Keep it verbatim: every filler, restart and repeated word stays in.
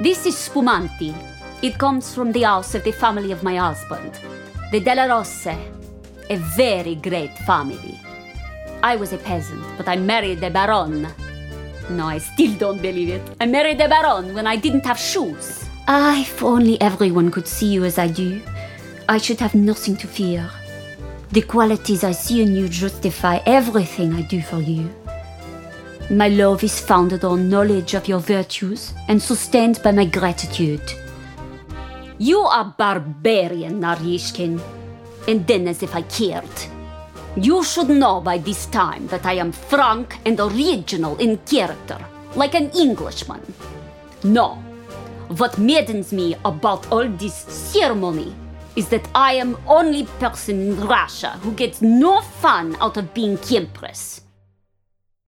This is Spumanti. It comes from the house of the family of my husband, the Della Rosse, a very great family. I was a peasant, but I married a baron. No, I still don't believe it. I married a baron when I didn't have shoes. Ah, if only everyone could see you as I do, I should have nothing to fear. The qualities I see in you justify everything I do for you. My love is founded on knowledge of your virtues and sustained by my gratitude. You are barbarian, Naryishkin, and then as if I cared. You should know by this time that I am frank and original in character, like an Englishman. No, what maddens me about all this ceremony is that I am only person in Russia who gets no fun out of being empress.